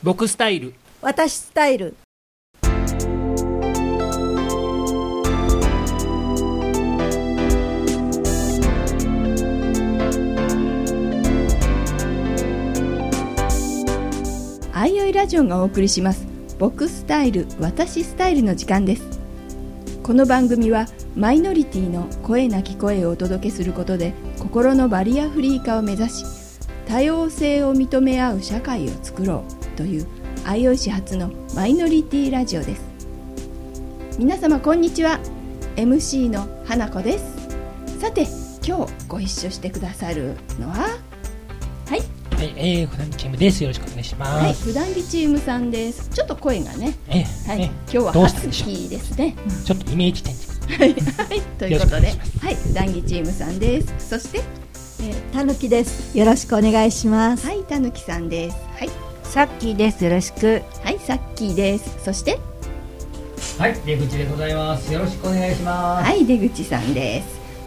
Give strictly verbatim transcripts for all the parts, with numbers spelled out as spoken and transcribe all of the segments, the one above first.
僕スタイル、 私スタイル。 あいおいラジオがお送りします僕スタイル私スタイルの時間です。この番組はマイノリティの声なき声をお届けすることで心のバリアフリー化を目指し、多様性を認め合う社会を作ろうというあいおい市発のマイノリティラジオです。皆様こんにちは。 エムシー の花子です。さて今日ご一緒してくださるのははいはい、えー、普段チームです。よろしくお願いします。 はい、普段着チームさんです。ちょっと声がね、 えー、 はい、 えー、 今日はハスキーですね。 ちょっとイメージチェンジはい、はい、ということで、はい、普段着チームさんです。そして、 えー、たぬきです。よろしくお願いします。 はい、たぬきさんです。はい、 さっきーです。よろしく。 はい、さっきーです。そしてはい、出口でございます。よろしくお願いします。 はい、出口さんです。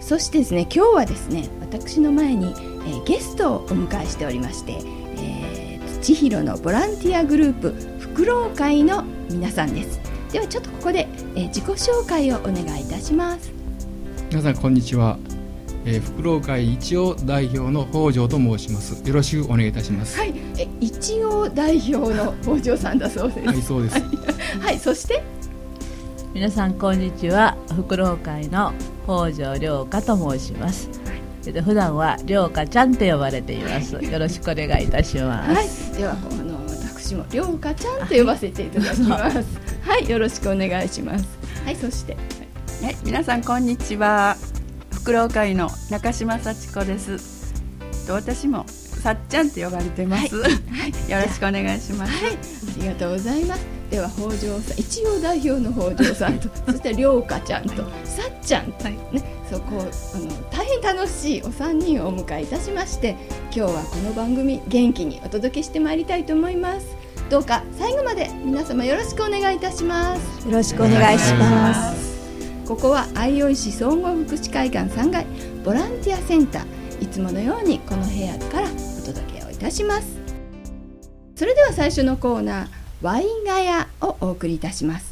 そしてですね、今日はですね、私の前に、えー、ゲストをお迎えしておりまして、えー、千尋のボランティアグループフクロウ会の皆さんです。ではちょっとここで、えー、自己紹介をお願いいたします。 皆さんこんにちは、えー、フクロウ会一応代表の北条と申します。よろしくお願いいたします。 はい、え一応代表の北条さんだそうです。 はい、そうです。 はい、そして皆さんこんにちは。フクロウ会の北条涼香と申します。普段は涼香ちゃんと呼ばれています。よろしくお願いいたします。 はい、ではあの私も涼香ちゃんと呼ばせていただきます。はい、よろしくお願いします。はい、そして、 はい、皆さんこんにちは。フクロウ会の中島幸子です。私もさっちゃんと呼ばれてます。はいはい、よろしくお願いします。 はい、ありがとうございます。では北条さん、一応代表の北条さんとそして涼香ちゃんとさっちゃんと、はいね、そこあの大変楽しいお三人をお迎えいたしまして、今日はこの番組元気にお届けしてまいりたいと思います。どうか最後まで皆様よろしくお願いいたします。 よろしくお願いします。 ここはあいおい市総合福祉会館さんがいボランティアセンター、いつものようにこの部屋からお届けをいたします。それでは最初のコーナー、ワイガヤをお送りいたします。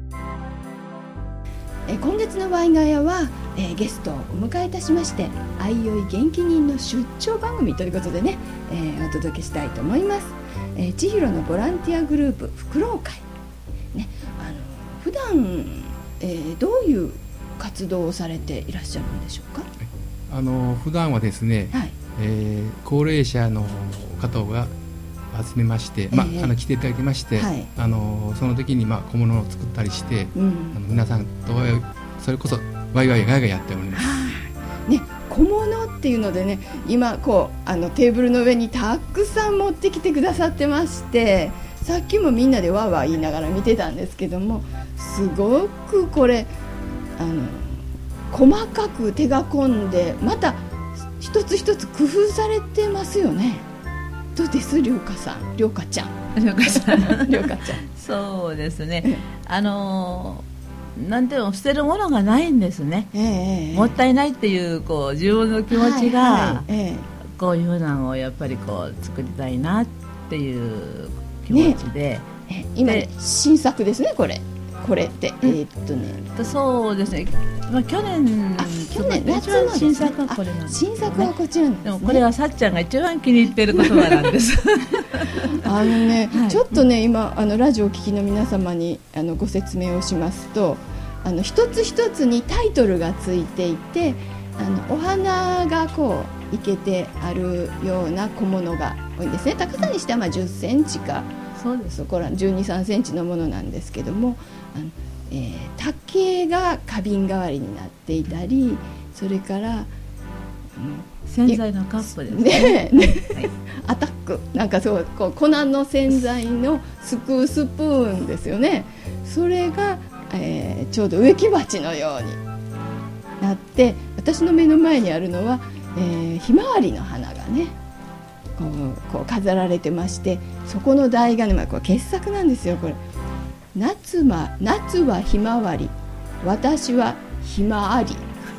え今月のワイガヤは、えー、ゲストをお迎えいたしまして、あいおい元気人の出張番組ということでね、えー、お届けしたいと思います。えー、千尋のボランティアグループフクロウ会、ね、あの普段、えー、どういう活動をされていらっしゃるんでしょうか。 あの普段はですね、はい、えー、高齢者の方が集めまして、えーまあ、あの来ていただきまして、はい、あのその時に、まあ、小物を作ったりして、うん、あの皆さんとそれこそワイワイガヤガヤやっております。 ね、小物っていうのでね、今こうあのテーブルの上にたくさん持ってきてくださってまして、さっきもみんなでワーワー言いながら見てたんですけども、すごくこれあの細かく手が込んで、また一つ一つ工夫されてますよね。どうです涼香さん、涼香ちゃん、 涼香さん涼香ちゃんそうですね、あのなんていうの、捨てるものがないんですね、えー、もったいないっていう、こう自分の気持ちが、はいはい、えー、こういうふうなのをやっぱりこう作りたいなっていう気持ちで、 ね、今新作ですね、これこれって、えー、っとねそうですね、まあ、去年去年夏の、ね、 新作はこれなんです、 ね、新作はこちらなんです、ね、 でもこれはさっちゃんが一番気に入っている言葉なんですあのね、はい、ちょっとね今あのラジオを聴きの皆様にあのご説明をしますと、あの一つ一つにタイトルがついていて、あのお花がこう生けてあるような小物が多いんですね。高さにしてはまあじゅっセンチか、そうです、そこらじゅうに、さんセンチのものなんですけども、あの、えー、竹が花瓶代わりになっていたり、それから、うん、 洗剤のカップですね、ね、はい、アタックなんかそうこう粉の洗剤のすくうスプーンですよね。それが、えー、ちょうど植木鉢のようになって、私の目の前にあるのは、えー、ひまわりの花がねこう、こう飾られてまして、そこの台がね、まあ、これ傑作なんですよ。これ 夏, ま夏はひまわり、私はひまわり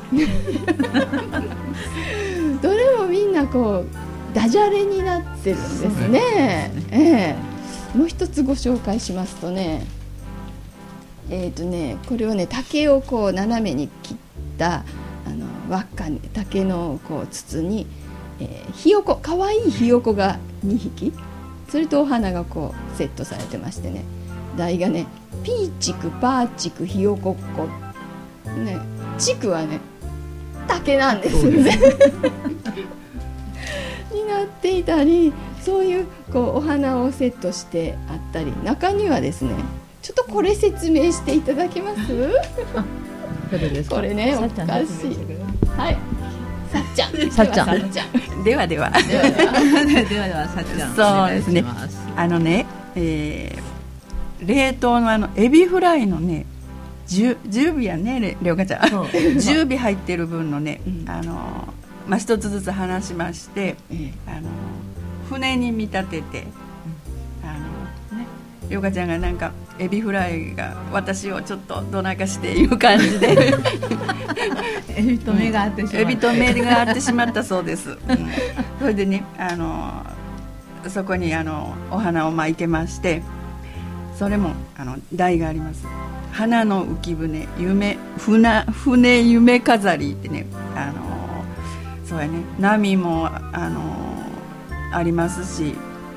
どれもみんなこうダジャレになってるんですね。ええ、 もう一つご紹介しますとね、えーとねこれをね竹をこう斜めに切ったあの輪っかに竹のこう筒に、えー、ひよこかわいいひよこがにひき、それとお花がこうセットされてましてね、題がねピーチクパーチクひよこっこね、チクはね竹なんですよねになっていたり、そういうこうお花をセットしてあったり、中にはですねちょっとこれ説明していただけますこれねおかしい、はい、さっちゃんさっちゃんさっちゃんではではではではではではさっちゃんそうですねお願いします。 あのね、えー、冷凍のあのエビフライのねじゅう尾やね、りょうかちゃんじゅう尾入ってる分のね、うん、あのまあ、一つずつ話しまして、うん、あの船に見立てて、うん、あのね、りょうかちゃんがなんかエビフライが私をちょっとどなかしていう感じでエビと目が合ってしまった、 エビと目が合ってしまったそうです、うん、それでね、あのそこにあのお花を巻いてまして、それもあの題があります。花の浮舟夢船船夢飾りってね、あのそうやね、波もあのありますし、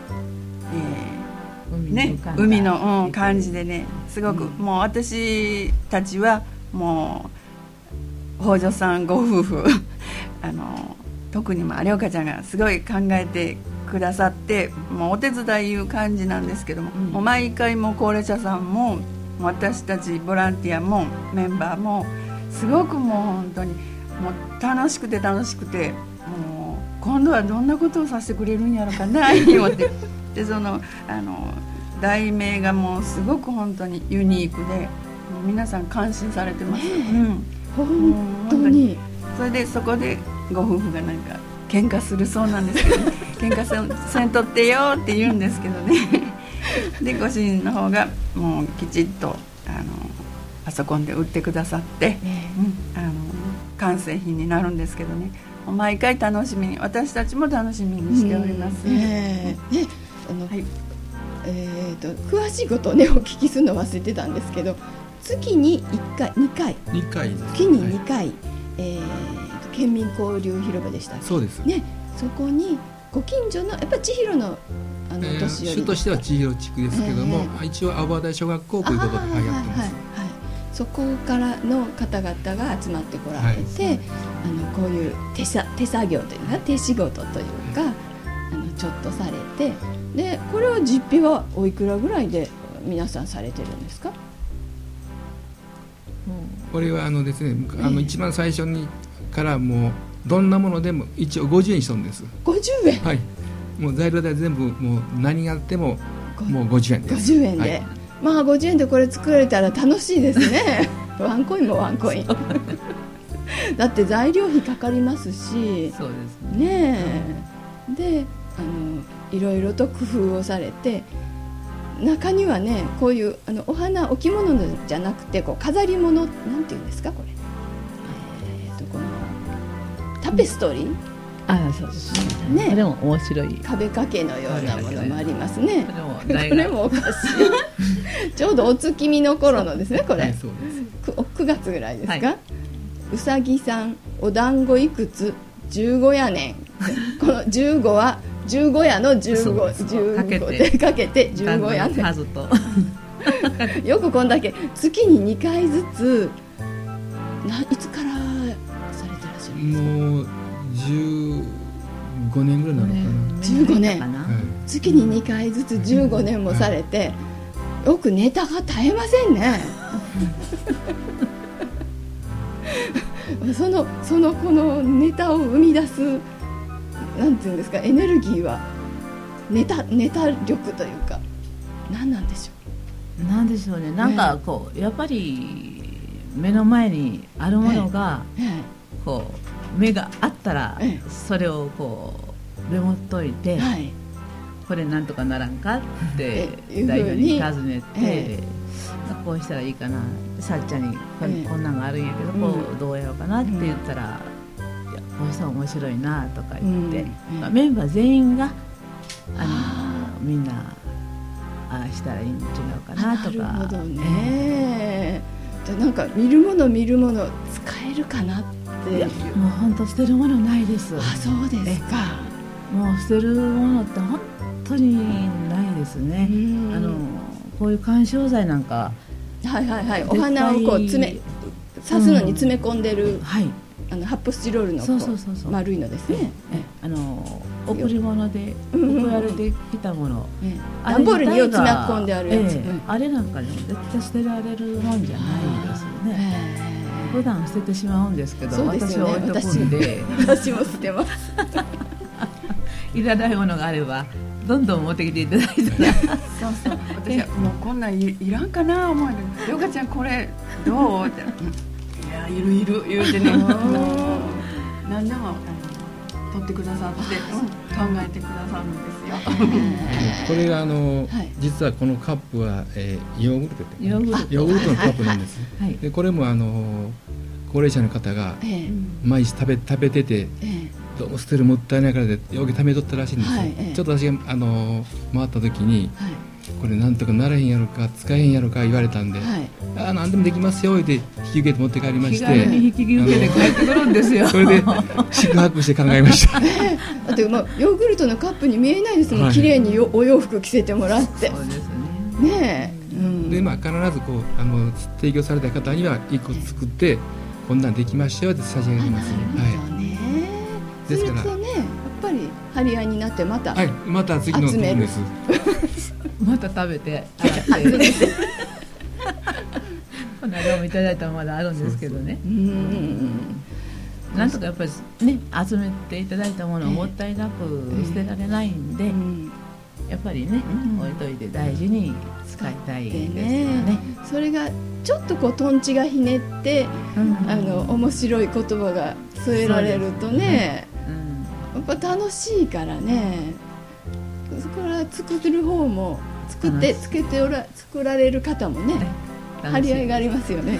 えー、ね、海の、うん、感じでね、すごく、うん、もう私たちはもう北条さんご夫婦あの特にまありょうかちゃんがすごい考えてくださって、もうお手伝いいう感じなんですけども、うん、もう毎回もう高齢者さんも私たちボランティアもメンバーもすごくもう本当にもう楽しくて楽しくて、もう今度はどんなことをさせてくれるんやろかな思ってで、そのあの題名がもうすごく本当にユニークで、もう皆さん感心されてます、ね、うん、 本当に。 それでそこでご夫婦がなんか喧嘩するそうなんですけど、ね、喧嘩せん、せんとってよって言うんですけどねでご主人の方がもうきちっとあのパソコンで売ってくださって、えーうん、あの完成品になるんですけどね、毎回楽しみに、私たちも楽しみにしております、うん、 えーね、あの、はい、えー、と詳しいことをねお聞きするの忘れてたんですけど、月にいっかいにかいにかいです、 月ににかい、はい、えー、と県民交流広場でしたっけ。 そうですね。 そこにご近所のやっぱり千尋のあの、えー、年寄り主としては千尋地区ですけども、えー、一応阿波台小学校ということでやってます、はいはいはい、 そこからの方々が集まってこられて、はい、あのこういう手さ手作業というか手仕事というか、あのちょっとされて、でこれは実費はおいくらぐらいで皆さんされてるんですか。 これはあのですね、あの一番最初にからもうどんなものでも一応ごじゅうえんしとるんです。 ごじゅうえん、 はい、もう材料代全部もう何があってももうごじゅうえんです。 ごじゅうえんで、はい、まあごじゅうえんでこれ作られたら楽しいですねワンコインもワンコインだって材料費かかりますし、 そうですね。 ねえ、であのいろいろと工夫をされて、中にはねこういうあのお花置物じゃなくてこう飾り物なんていうんですかこれ、えー、とこのタペストリー、うん、 ああそうですね。これも面白い壁掛けのようなものもありますね。 これもこれもおかしいちょうどお月見の頃のですねこれ、はい、 そうです。 くがつぐらいですか、 はい、 うさぎさんお団子いくつじゅうごやねんこのじゅうごはじゅうごやのじゅうご、じゅうごかけてかけてじゅうごやねん数とよくこんだけ月ににかいずつないつからされてらっしゃるんですか。 もうじゅうごねんぐらいなのかな。 じゅうごねん、 はい、 月ににかいずつじゅうごねんもされて、はい、よくネタが絶えませんねそのそのこのネタを生み出すなんていうんですか、エネルギーはネタネタ力というか何なんでしょう。なんでしょうね。なんかこう、ね、やっぱり目の前にあるものが、ええ、こう目があったら、ええ、それをこうメモっといて、はい、これなんとかならんかって代表に尋ねて、ええ、こうしたらいいかな、さっちゃんに こ,、ええ、こんなんがあるんやけど、うん、こうどうやろうかなって言ったら、うん、いやこうしたら面白いなとか言って、うん、まあ、メンバー全員があのみんなあしたらいいん違うかなとか。 なるほどね。じゃあなんか見るもの見るもの使えるかなっていう。 もう本当捨てるものないです。 あ、そうですか。 もう捨てるものって本当にないですね。あのこういう緩衝材なんか、 はいはいはい、お花をこう詰め刺すのに詰め込んでる、うん、はい、あの発泡スチロールのこうそうそうそうそう丸いのですね。 あの贈り物で送られてきたもの、 段ボールによ詰め込んであるやつ、 ええ、あれなんかでも絶対捨てられるもんじゃないですよね。普段捨ててしまうんですけど、私は置いとくんで、 私も捨てます。 いらないものがあればどんどん持ってきていただいたらそうそう、私はもうこんなん い, いらんかな思うの。よかちゃんこれどうって、いやいるいる言うてね何でも取ってくださって、うん、考えてくださるんですよ。 これがあの、はい、実はこのカップは、えー、ヨーグルトってヨーグルトヨーグルトのカップなんです、はい、でこれもあの高齢者の方が毎日食べ、食べてて、えーどうも捨てるもったいないからでよくためとったらしいんですよ、はい、ちょっと私があの回った時に、はい、これなんとかならへんやろか使えへんやろか言われたんで、はい、ああ何でもできますよって引き受けて持って帰りまして、 気軽に引き受けて帰ってくるんですよ。 それで宿泊して考えました。 だってまあヨーグルトのカップに見えないですもん、はい、綺麗にお洋服着せてもらって。そうですね。ねえ、うん、 でまあ必ずこうあの提供された方にはいっこ作って、こんなんできましたよって差し上げます。はい。 ですからそうするとね、やっぱり張り合いになってまた、 はい、また次の時です。 また食べて洗ってこの間もいただいたのまだあるんですけどね。そうそう、うん、なんとかやっぱりね集めていただいたものをもったいなく捨てられないんで、えーうんやっぱりね、うん、置いといて大事に使いたいですよね。ね、 それがちょっとこうトンチがひねって、うん、あの面白い言葉が添えられるとね、うん、やっぱ楽しいからね。そこから作ってる方も作ってつけておら作られる方もね、張り合いがありますよね。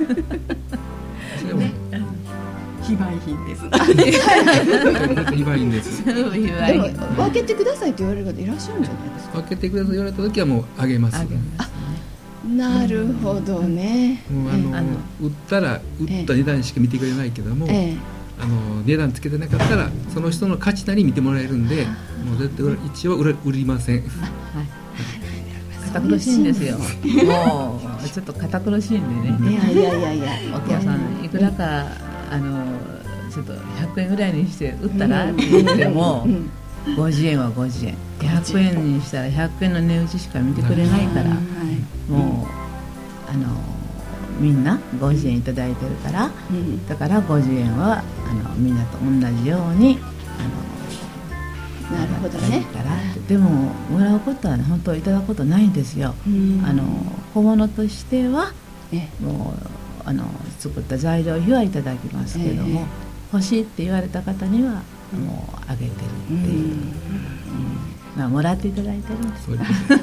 ね、非売品です。 非売品です。 でも分けてくださいと言われる方いらっしゃるんじゃないですか。 分けてくださいと言われた時はもうあげます。 あ、なるほどね。 もうあの、あの売ったら売った値段しか見てくれないけども、ええ、あの値段つけてなかったらその人の価値なり見てもらえるんで、もう絶対一応売りません。 堅苦しいんですよ。もうちょっと堅苦しいんでね。 いやいやいやいや。 お客さんいくらかあのちょっとひゃくえんぐらいにして売ったらって言ってもごじゅうえんはごじゅうえん、ひゃくえんにしたらひゃくえんの値打ちしか見てくれないから、もうあのみんなごじゅうえんいただいてるから、だからごじゅうえんはあのみんなと同じようにあのなるほどね。 でももらうことは、ね、本当いただくことないんですよ。あの小物としてはもうあの作った材料費はいただきますけども、えー、欲しいって言われた方にはもうあげてるっていう、うんまあ、もらっていただいてるんです。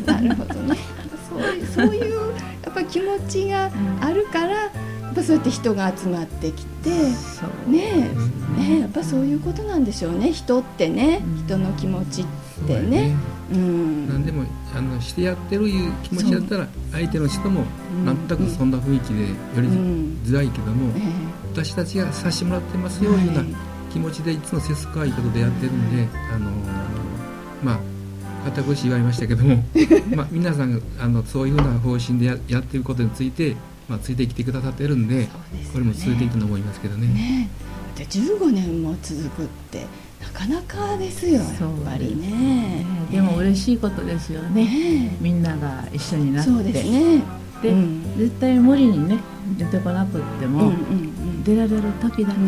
なるほどね。そういう、そういうやっぱ気持ちがあるから、やっぱそうやって人が集まってきて、ねえ、ねえ、やっぱそういうことなんでしょうね。人ってね、人の気持ちってね。 うん、何でもあのしてやってるいう気持ちだったら相手の人もなんとなくそんな雰囲気でよりづらいけども、うんえー、私たちがさせてもらってますような気持ちでいつもせすかいことでやってるんで、あのー、まあ堅苦しい言われましたけどもまあ皆さんあのそういうふうな方針で や, やってることについて、まあ、ついてきてくださってるん で, で、ね、これも続いていくと思いますけどね。 ねでじゅうごねんも続くってなかなかですよ、やっぱりね。 でも嬉しいことですよね、ねみんなが一緒になって。 そうですね。 で、うん、絶対無理にね出てこなくっても、うんうんうん、出られる時だけ、うん、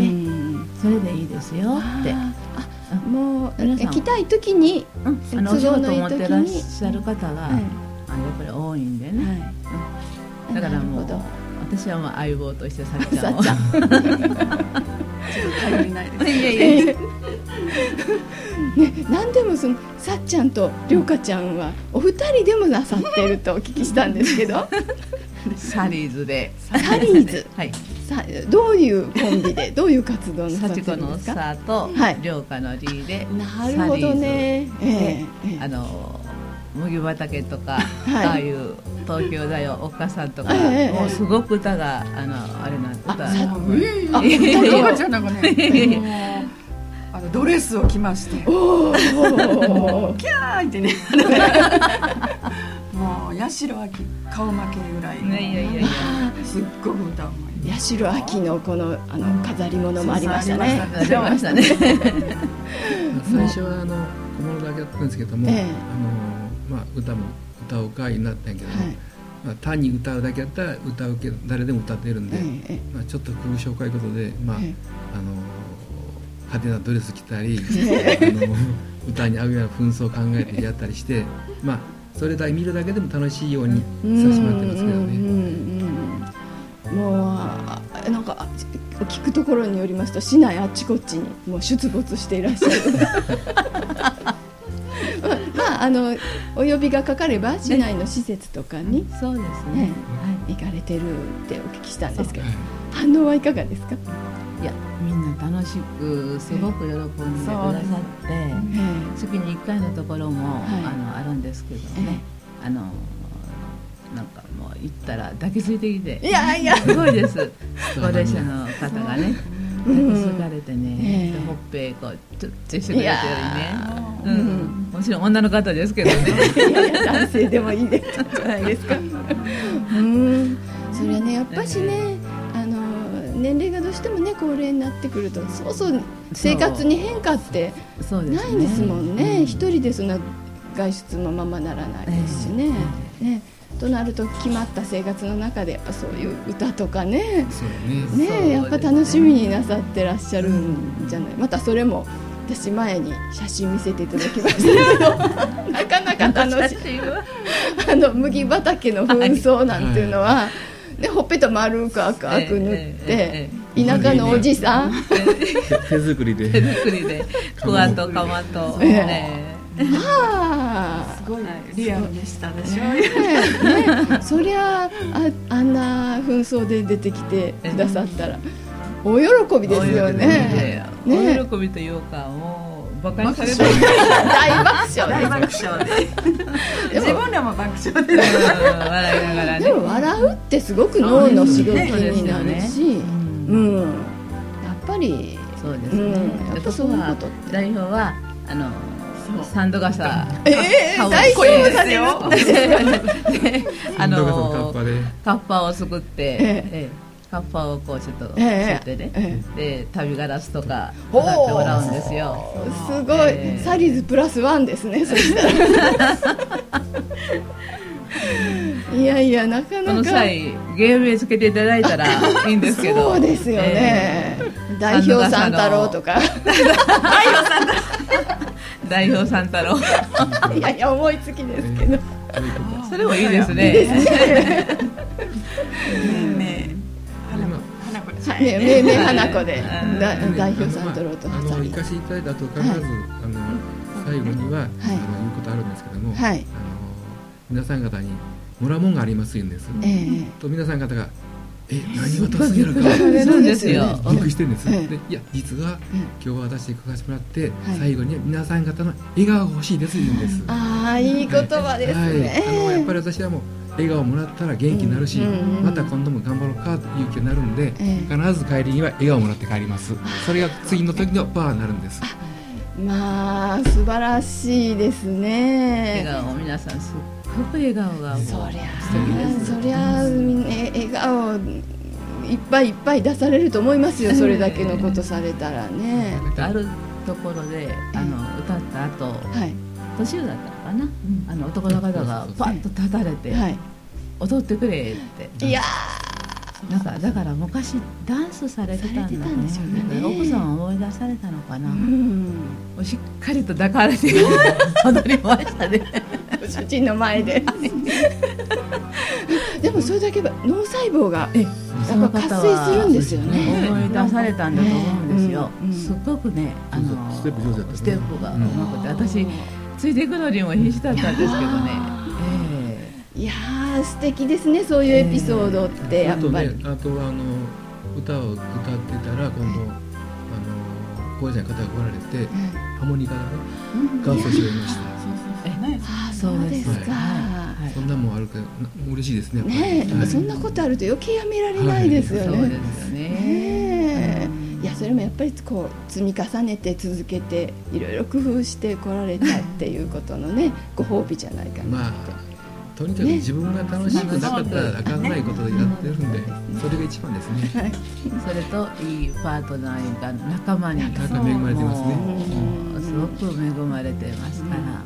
それでいいですよって。ああもう行きたい時に、 うん、あのお仕事を持ってらっしゃる方が、はい、あのやっぱり多いんでね、はいうん、だからもう私はまあ相棒としてさっちゃんをちょっと頼りないです。いやいやいやね、何でもそのさっちゃんとりょうかちゃんはお二人でもなさってるとお聞きしたんですけどサリーズでサリーズ、はい、さどういうコンビでどういう活動なさってるんですか。 幸子のさとりょうかのりでなるほどね、 えー、あの麦畑とか、 はい、 ああいう東京だよおっかさんとか、 えー、 もうすごく歌があのあれなん歌あ歌がちゃんなんかねあのドレスを着ましておーキャーってねもう八代亜紀顔負けぐらい、 ね、いやいやいやすっごく歌うまい八代亜紀のこの、あの飾り物もありましたね。 ありましたね。 最初はあの小物だけだったんですけども、ええ、あのまあ歌も歌う会になったんやけども、はい、まあ、単に歌うだけやったら歌うけど誰でも歌ってるんで、ええ、まあちょっと工夫しようかいうことで、まあ、ええ、あの派手なドレス着たり、ええ、あの歌に合うような紛争を考えてやったりして、まあそれだけ見るだけでも楽しいようにさせてもらってますけどね。 もうなんか聞くところによりますと市内あっちこっちにもう出没していらっしゃるまああのお呼びがかかれば市内の施設とかに、 ね、そうですね、 はい、行かれてるってお聞きしたんですけど、反応はいかがですか？ いやみんな楽しくすごく喜んでくださって、えー、月にいっかいのところも、はい、あのあるんですけどね、えー、あのなんかもう行ったら抱きついてきて、 いやいやすごいです高齢者の方がね抱きつかれてね、うん、ほっぺこうちょっとしてくれてるね、うんうん、もちろん女の方ですけどねいやいや男性でもいいですじゃないですかうん、それはねやっぱしね、あの年齢がどうしてもね高齢になってくるとそうそう生活に変化ってないんですもんね。一人でそんな外出のままならないですしね、えー、ねとなると決まった生活の中でやっぱそういう歌とかね、ねねやっぱ楽しみになさってらっしゃるんじゃない。またそれも私前に写真見せていただきましたけどなかなか楽しいあの麦畑の紛争なんていうのは、でほっぺと丸く赤く塗って田舎のおじさん手作りで手作りでクワとカマと、えーあすごいリアルでしたでしょ、ねね、そりゃ あ, あんな紛争で出てきてくださったら大喜びですよね。 大喜びというかもうバカにされて大爆笑大爆笑で自分らも爆笑で笑いながらね。 でも笑うってすごく脳の刺激になるし、うん、やっぱりそうですね、うん、 やっぱそういうことって代表はあのサンド傘、 えー、大丈夫ですよあのカッパを作って、ええ、カッパをこうちょっとつってね、ええ、で旅ガラスとか飾ってもらうんですよ。 すごい、えー、サリーズプラスワンですねそしたらいやいやなかなかこの際芸名つけていただいたらいいんですけどそうですよね、えー、代表三太郎とか代表三太郎代表三太郎いやいや思いつきですけどそれもいいですね。 いいですねねえめめ花子で代表三太郎とあの行かせていただいた後必ず、はい、あの最後には、はい、あの言うことあるんですけども、はい、あの皆さん方にもらうもんがありますんです、えー、と皆さん方がえ何を渡すんやろかそうですよびっくりしてるんです、えー、でいや実は今日は私行かせてもらって、はい、最後には皆さん方の笑顔が欲しいです言うんです。 ああいい言葉ですね、はいはい、 あのやっぱり私はもう笑顔をもらったら元気になるし、うんうんうん、また今度も頑張ろうかという気になるんで、えー、必ず帰りには笑顔をもらって帰ります。それが次の時のパワーになるんです。 まあ素晴らしいですね。 笑顔皆さんすごく笑顔がそりゃそりゃ笑顔いっぱいいっぱい出されると思いますよ。それだけのことされたらね。 あるところであの歌った後、はい、年上だったのかな、うん、あの男の方がパッと立たれて、はい、踊ってくれって。 いやなんかだから昔ダンスされてたんだね。奥さんを思い出されたのかな、うん、しっかりと抱かれて踊りましたね主人の前ででもそれだけは脳細胞がやっぱ活性するんですよね。 思い出されたんだと思うんですよ、うんうん、すごくねあのステップ上手だったね。ステップがうまくて、私ついていくのにも必死だったんですけどね、 えー、いやー素敵ですねそういうエピソードってやっぱり、えー、 あとねあとあの歌を歌ってたら今度、えー、あの高齢者の方が来られて、えー、ハーモニカでね合奏しておりました。 ね。 ああ、そうですか。 はいはい、そんなもんあるから嬉しいですね。 ねえ、はい、そんなことあると余計やめられないですよね。 はい、そうですよね。 ねえ、いや、それもやっぱりこう積み重ねて続けていろいろ工夫してこられたっていうことのね、ご褒美じゃないかなって。まあとにかく自分が楽しくなかったらあかんないことをやってるんで、それが一番ですね。はい、 それといいパートナーが仲間に恵まれてますね。 すごく恵まれてますから、はい、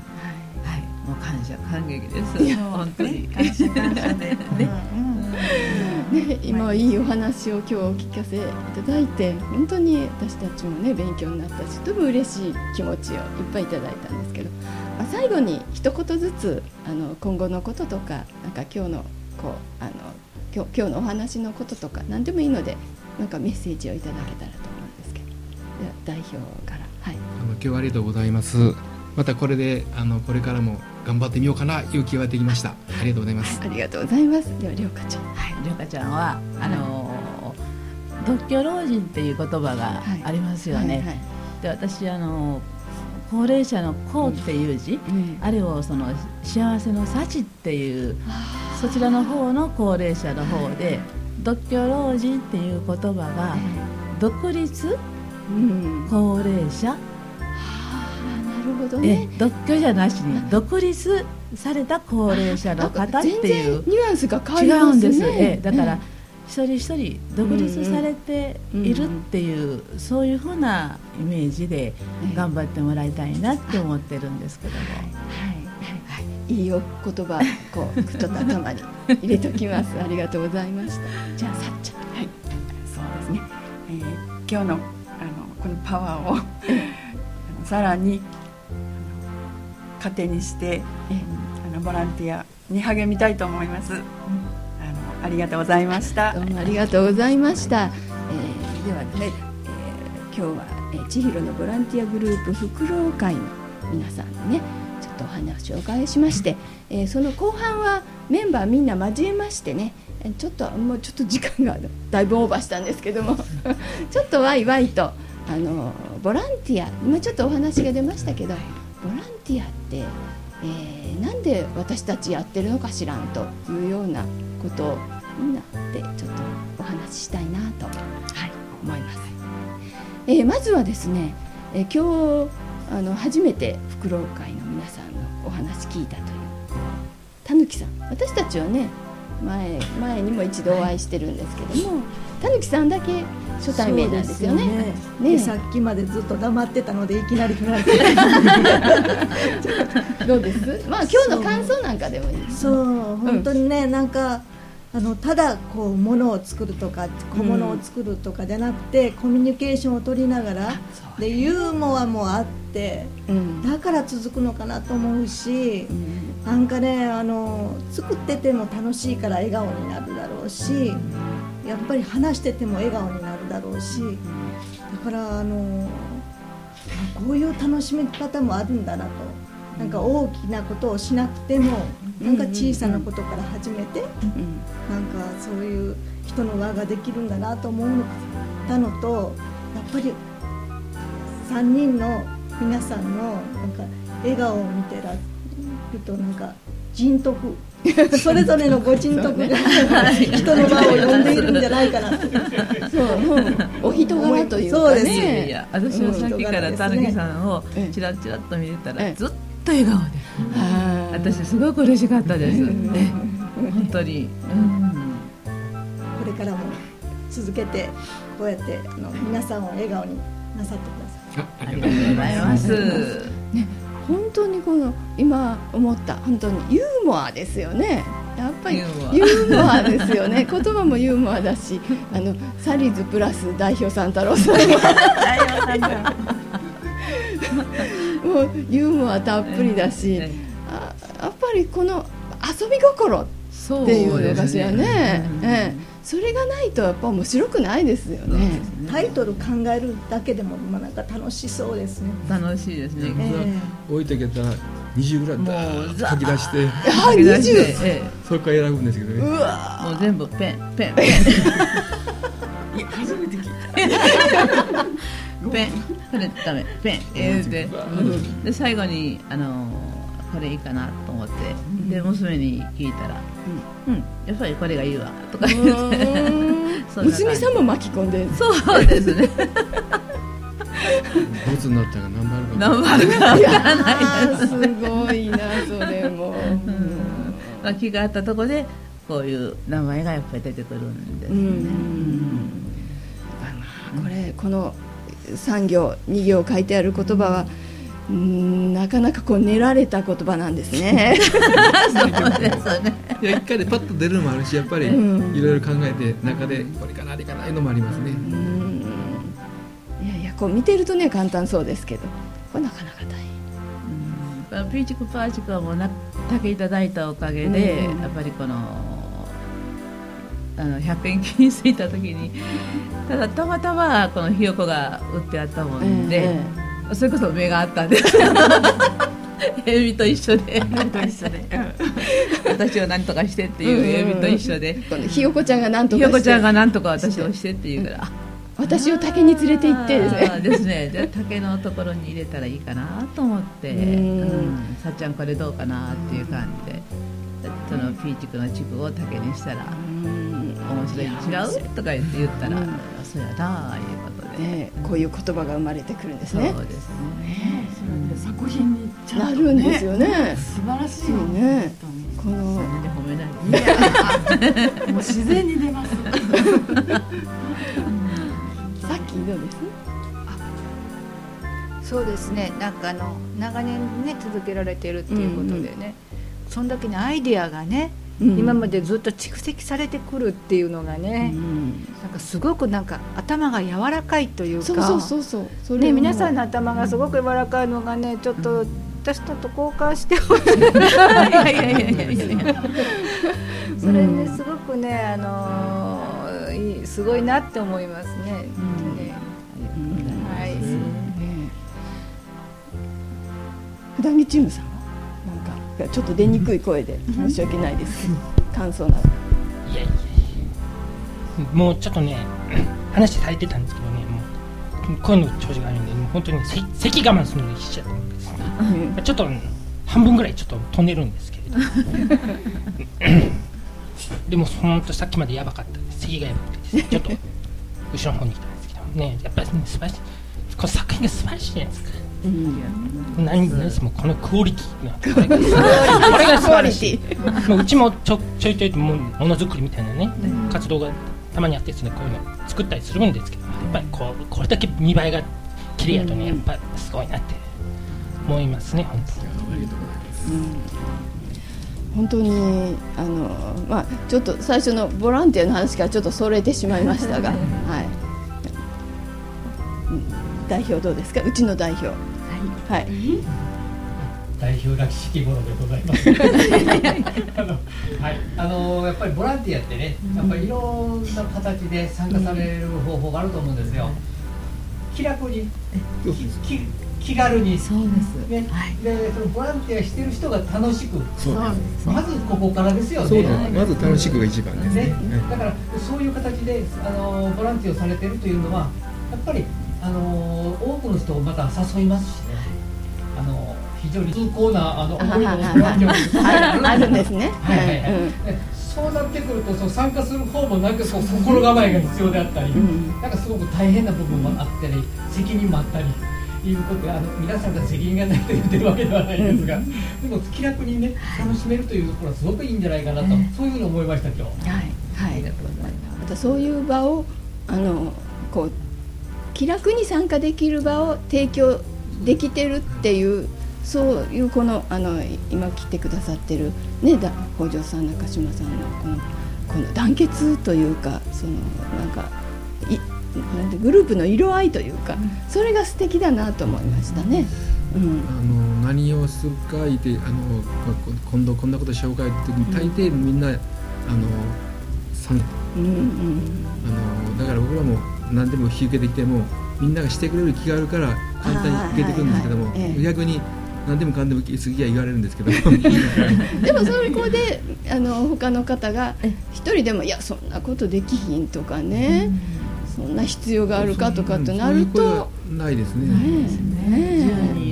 もう感謝感激です。本当に感謝感謝でね。 ね、今いいお話を今日お聞かせいただいて、本当に私たちもね勉強になったし、とても嬉しい気持ちをいっぱいいただいたんですけど、まあ、最後に一言ずつあの今後のこととか、なんか今日のこうあの今日、今日のお話のこととか何でもいいので、なんかメッセージをいただけたらと思うんですけど、では代表から、はい、 あの今日はありがとうございます。またこれであのこれからも頑張ってみようかな勇気が出てきました。ありがとうございます。 ありがとうございます。ではりょうかちゃん、 はい、りょうかちゃんはあの独居老人っていう言葉がありますよね。はいはいはい、で私あの高齢者の幸っていう字、うん、あれをその幸せの幸っていう、そちらの方の高齢者の方で、独居老人っていう言葉が独立、うん、高齢者、 なるほどね、 独居じゃなしに独立された高齢者の方っていうニュアンスが変わりますね。 違うんです。えだから、うん、一人一人独立されているっていう、うんうん、そういうふうなイメージで頑張ってもらいたいなって思ってるんですけども、はいはいはい、いいお言葉こうちょっと頭に入れときます。ありがとうございました。じゃあさっちゃん、 はい、そうですね、えー、今日の、あのこのパワーをさらに糧にして、えー、あのボランティアに励みたいと思います。うん、ありがとうございました。 どうもありがとうございました。えー、ではね、えー、今日は、えー、千尋のボランティアグループフクロウ会の皆さんにねちょっとお話をお伺いしまして、えー、その後半はメンバーみんな交えましてね、ちょっともうちょっと時間がだいぶオーバーしたんですけどもちょっとワイワイとあのボランティア、今ちょっとお話が出ましたけど、ボランティアって、えー、なんで私たちやってるのかしらんというようなことをみんなでちょっとお話ししたいなと、はい、思います。えー、まずはですね、えー、今日あの初めてフクロウ会の皆さんのお話聞いたというたぬきさん、私たちはね 前, 前にも一度お会いしてるんですけども、たぬきさんだけ初対面なんですよね。 ねねでさっきまでずっと黙ってたのでいきなり振られてどうです？まあ今日の感想なんかでもいいです。 そう、本当にね、うん、なんかあのただこう物を作るとか小物を作るとかじゃなくて、うん、コミュニケーションを取りながらでユーモアもあって、うん、だから続くのかなと思うし、うん、なんかねあの作ってても楽しいから笑顔になるだろうし、やっぱり話してても笑顔になるだろうし、だからあのこういう楽しみ方もあるんだなと、なんか大きなことをしなくてもなんか小さなことから始めて、なんかそういう人の輪ができるんだなと思ったのと、やっぱりさんにんの皆さんのなんか笑顔を見てられると、なんか人徳それぞれのご人徳が人の輪を呼んでいるんじゃないかなとそう、お人柄というかね。そうです。 いや、私はさっきからたぬきさんをチラチラっと見てたらずっと笑顔で、私すごく嬉しかったです。本当に、うん、 これからも続けてこうやってあの皆さんを笑顔になさってください。 ありがとうございます。 ね、本当にこの今思った本当にユーモアですよね。やっぱりユーモアですよね。言葉もユーモアだし、あのサリーズプラス代表さん太郎さんももうユーモアたっぷりだし、あやっぱりこの遊び心っていうのかしらね。ええ、それがないとやっぱ面白くないですよね。 タイトル考えるだけでもなんか楽しそうですね。 楽しいですね。 えー、置いてけたらにじゅうぐらいだ書き出して、 あにじゅう、 ええ、それから選ぶんですけどね。 うわもう全部ペンペンペン。いや初めて聞いた。ペンこれダメペンえー、で、うん、で最後にあのこれいいかなと思って、で娘に聞いたら、うん、うん、やっぱりこれがいいわとか言って娘さんも巻き込んで、 そうですねボツになったら何丸か何丸かわからないです。 すごいなそれも、うんまあ、気があったところでこういう名前がやっぱり出てくるんですね、うんうん、これこのさん行に行書いてある言葉はうん、なかなかこう練られた言葉なんですねそうですね。 いや一回でパッと出るのもあるし、やっぱりいろいろ考えて中でこれかなあれかないうのもありますね。うん、 いやいやこう見てるとね簡単そうですけど、これなかなか大変。うん、ピーチクパーチクはもうな竹いただいたおかげで、うん、やっぱりこのあのひゃくえん均についた時にただたまたまこのひよこが売ってあったもんで、えー、それこそ目があったんですエビと一緒で私を何とかしてっていうエビと一緒で、 このひよこちゃんが何とかしてひよこちゃんが何とか私をしてっていうから、うん、 私を竹に連れて行ってですねですね、で竹のところに入れたらいいかなと思って、うん、さっちゃんこれどうかなっていう感じで、そのピーチクの地区を竹にしたら面白い、違うとか言って言ったら、うん、そうやなあいうことで、 ね、こういう言葉が生まれてくるんですね。 そうですね、 ね、作品にちゃんと、ね、 なるんですよね。 素晴らしいね。 このそんなに褒めないで、 ね、もう自然に出ますさっきどうです？ あ、そうですね、なんかあの長年ね続けられているっていうことでね、うんうん、その時にアイディアがね、うん、今までずっと蓄積されてくるっていうのがね、うん、なんかすごくなんか頭が柔らかいというか、 そうそうそうそう、それね、皆さんの頭がすごく柔らかいのがね、ちょっと私とと交換してほしいいやいやいやいやいやそれねすごくね、あのー、いいすごいなって思いますね、うんね、うん、はい、うん、 普段着チームさんはなんかちょっと出にくい声で申し訳ないですけど感想など。 いやいやもうちょっとね話されてたんですけどね、もう声の調子が悪いんで、もう本当に咳我慢するのにしちゃったんですね、うん、ちょっと半分ぐらいちょっと飛んでるんですけれどでも本当さっきまでやばかったです、咳がやばくてです、ちょっと後ろの方に来たんですけどね、やっぱり、ね、素晴らしい、この作品が素晴らしいじゃないですか。うん、何ですもこのクオリティこれがこれが素晴らしい。もううちもちょちょいちょいとものづくりみたいなね、うん、活動がたまにあってですね、こういうの作ったりするんですけど、やっぱりこうこれだけ見栄えが綺麗やとね、やっぱりすごいなって思いますね、本当に。ありがとうございます。 うん、本当にあの、まあ、ちょっと最初のボランティアの話からちょっとそれてしまいましたが、はい、代表どうですか、うちの代表。はい、はい、 代表らしきものでございますあの、はい、あのやっぱりボランティアってね、やっぱりいろんな形で参加される方法があると思うんですよ。気楽にき気軽に、 そうですね、はい、でそのボランティアしてる人が楽しく、そうまずここからですよね。 そうだ、まず楽しくが一番ですね。ね、 だからそういう形であのボランティアをされてるというのはやっぱりあの多くの人をまた誘いますしね、あの非常に崇高なあの思いのボランティアがあるんですね。 はいはいはい、うん、そうなってくるとその参加する方もなんかこう心構えが必要であったり、うん、なんかすごく大変な部分もあったり、責任もあったりいうことで、あの皆さんが責任がないと言ってるわけではないですが、うん、でも気楽にね楽しめるというところはすごくいいんじゃないかなと、うん、そういうふうに思いました今日。 はいはい。またそういう場をあのこう気楽に参加できる場を提供できてるっていう、そういうこのあの今来てくださってるね、だ北条さん、中島さんのこのこの団結というか、そのなんかいなんでグループの色合いというか、うん、それが素敵だなと思いましたね。うん、 あの何をするか言ってあの今度こんなことしようかって大抵みんな、うん、あの参加、うんうん、あのだから僕らも何でも引き受けてきてもみんながしてくれる気があるから簡単に受けてくるんですけども、はいはいはい、逆に何でもかんでも次は言われるんですけどでもそれこであの他の方が一人でもいやそんなことできひんとかね、うん、そんな必要があるかとかってなるとないですね。 じゅうにんいる中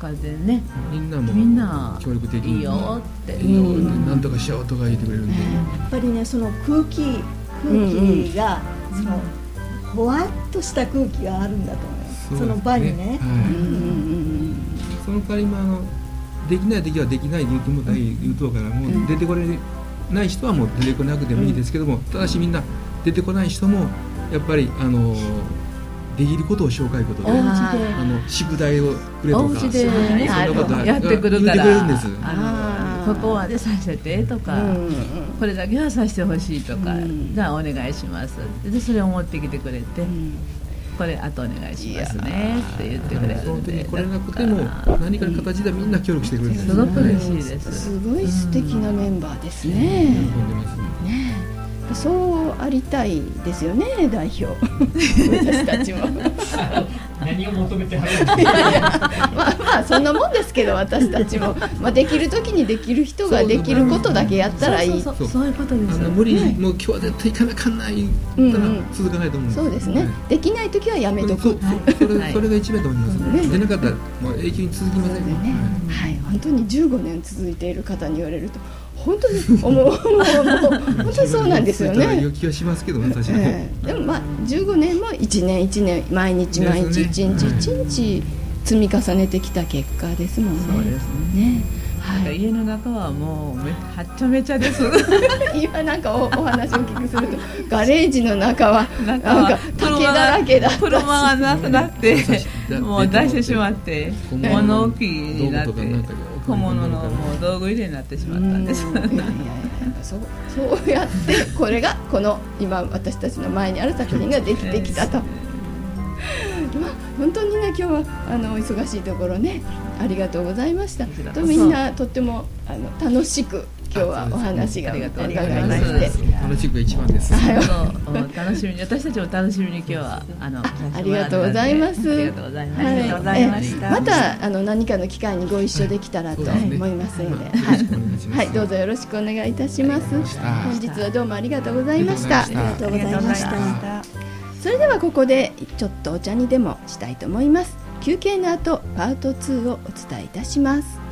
かでね、 みんなもみんな協力的にいいよっていいよってなんとかしようとか言ってくれるんで、 やっぱりねその空気空気がそのほわっとした空気があるんだと思います。その場にね。 その代わりもあのできない時はできない言うてもない言うとからもう出てこれない人はもう出てこなくてもいいですけども、ただしみんな出てこない人もやっぱりあのできることを紹介ことで、あの宿題をくれとか、 お家でやってくるから、ここまでさせてとか、これだけはさせてほしいとか、じゃあお願いしますでそれを持ってきてくれて、これあとお願いしますねって言ってくれるんで、 これなくても何かの形でみんな協力してくれるんです。 すごく嬉しいです。 すごい素敵なメンバーですね。ね。そうありたいですよね、代表。私たちも。 何を求めてはるんですか。 まあまあそんなもんですけど、私たちも、まあ、できる時にできる人ができることだけやったらいい。 そうそうそう、そういうことです。 あの無理にもう今日は絶対行かなあかんない言ったら続かないと思うんです。 そうですね。できない時はやめとく。 それそれが一番と思います。でなかったらもう永久に続きませんね。 はい、本当にじゅうごねん続いている方に言われると。本当に思う、もう本当にそうなんですよね。 良気はしますけどね、確かに。 でもまあじゅうごねんもいちねんいちねん毎日毎日一日一日積み重ねてきた結果ですもんね。 そうですね。はい、家の中はもうめはっちゃめちゃです。 今なんか お, お話をお聞きするとガレージの中はなんか竹だらけだったし、 車がなくなってもう出してしまって物置になって小物のもう道具入れになってしまったんです。いやいやいやそうそうやってこれがこの今私たちの前にある作品ができてきたと。まあ、本当にね今日はあの忙しいところねありがとうございました。とみんなとってもあの楽しく今日はお話が伺いまして、 楽しくが一番です。 楽しみに私たちも楽しみに今日はあのありがとうございます。 ありがとうございました。 またあの何かの機会にご一緒できたらと思いますので、はい、どうぞよろしくお願いいたします。本日はどうもありがとうございました。 ありがとうございました。 それではここでちょっとお茶にでもしたいと思います。休憩の後パートツーをお伝えいたします。